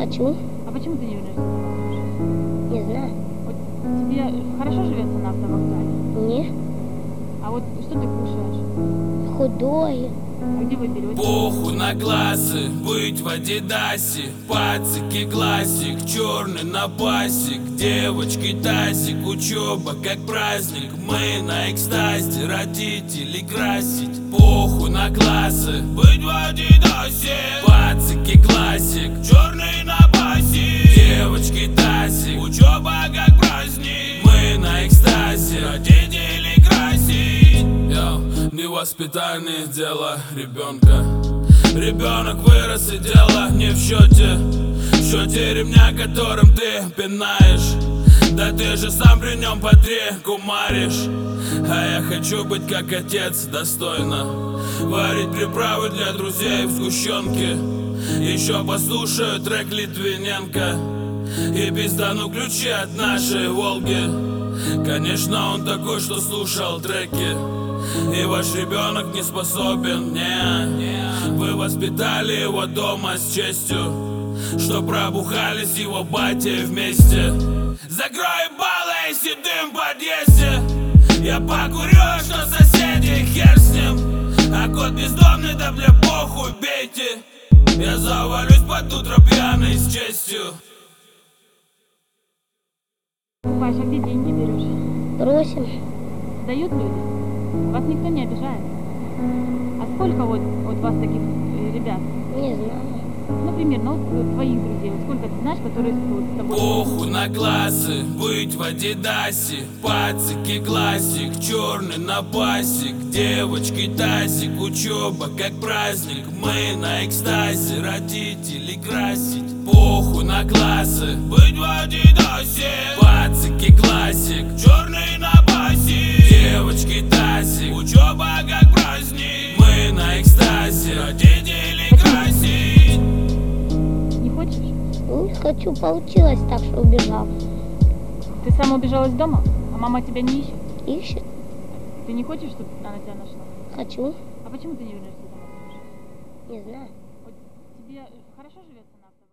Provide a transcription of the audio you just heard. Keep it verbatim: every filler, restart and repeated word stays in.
Хочу. А почему ты не вернешься домой? Не знаю. Вот тебе хорошо живется на автовокзале? Не. А вот что ты кушаешь? Худое. А где вы берете? Похуй на классы, быть в Адидасе, пацики классик, черный на пасик, девочки тазик, учеба как праздник, мы на экстазе, родителей красить. Похуй на классы, быть в Адидасе, пацики классик, черный на пасик, девочки тазик, учеба как праздник, мы на экстазе, родителей красить. Йо, невоспитание дело ребенка. Ребенок вырос и дело не в счете, в счете ремня, которым ты пинаешь. Да ты же сам при нем по три кумаришь. А я хочу быть как отец, достойно варить приправы для друзей в сгущенке. Еще послушаю трек Литвиненко и пиздану ключи от нашей Волги. Конечно, он такой, что слушал треки, и ваш ребенок не способен, не. Вы воспитали его дома с честью, что пробухались его батей вместе. Закрой ебало и сидим в подъезде. Я покурю, что соседи, хер с ним. А кот бездомный, да бля похуй, бейте. Я завалюсь под утро пьяный с честью. Паш, а где деньги берешь? Просим. Дают люди? Вас никто не обижает? А сколько вот, вот вас таких э, ребят? Не знаю. Ну, примерно, вот твоих друзей, вот сколько ты знаешь, которые вот с тобой... Похуй на классы, быть в Адидасе, пацики классик, черный на пасик, девочки тазик, учеба как праздник, мы на экстазе, родителей красить. Похуй на классы, быть в Адидасе, пацики классик, черный на пасик, девочки тазик, учеба как праздник, мы на экстазе, родителей красить. Не хочешь? Ну, не хочу. Получилось так, что убежал. Ты сама убежала из дома? А мама тебя не ищет? Ищет. Ты не хочешь, чтобы она тебя нашла? Хочу. А почему ты не вернешься домой? Не знаю. Вот тебе